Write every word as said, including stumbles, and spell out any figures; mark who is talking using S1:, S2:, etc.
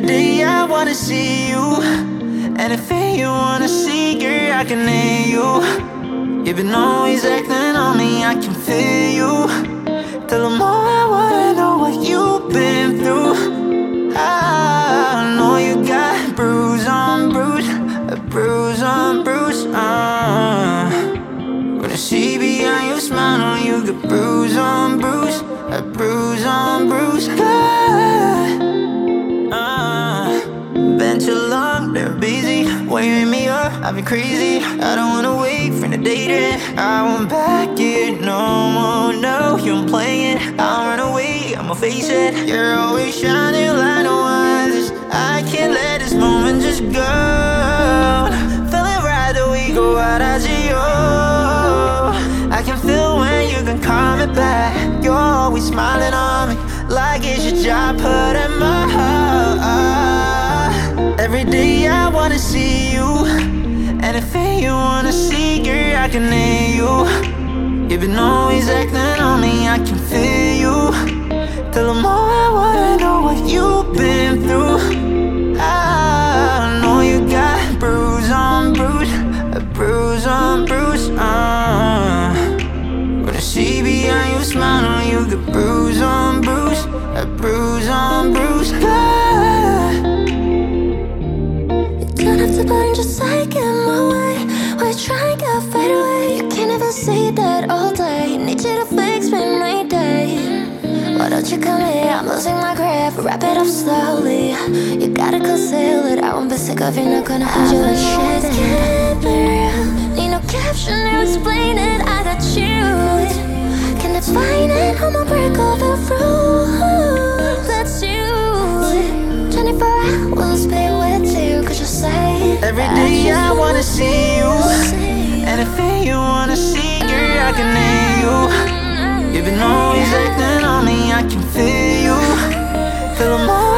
S1: day I wanna see you. Anything you wanna see, girl, I can hear you. You've been always acting on me, I can feel you. Till the more I wanna know what you've been through. I know you got bruise on bruise, a bruise on bruise. uh. When I see behind your smile, know you got bruise on bruise, a bruise on bruise. Been too long, they're busy, weighing me up, I've been crazy. I don't wanna wait for the day then I won't back it no more, no. You don't play it, I'll run away, I'ma face it. You're always shining like no others. I can't let this moment just go. Feeling right that we go out as you. I can feel when you can call me back. You're always smiling on me, like it's your job, put in my heart. Every day I wanna see you. Anything you wanna see, girl, I can hear you. You've been always acting on me, I can feel you. Till the more I wanna know what you've been through. I know you got bruise on bruise, a bruise on bruise. uh. When I see behind your smile, know you got bruise on bruise, a bruise on bruise.
S2: Don't have to burn just like in my way. Why you trying to fade away? You can't even say that all day. Need you to fix me my day. Why don't you come here? I'm losing my grip. Wrap it up slowly. You gotta conceal it. I won't be sick of you, not gonna hold you and shit. Can't be real. Need no caption to explain it. I got you. Can define it. I'm a break of the rule. That's you. twenty-four hours, be with you. Cause you say
S1: every day I wanna see you. Anything you wanna see, girl, I can hear you. You've been always acting on me, I can feel you. Till the more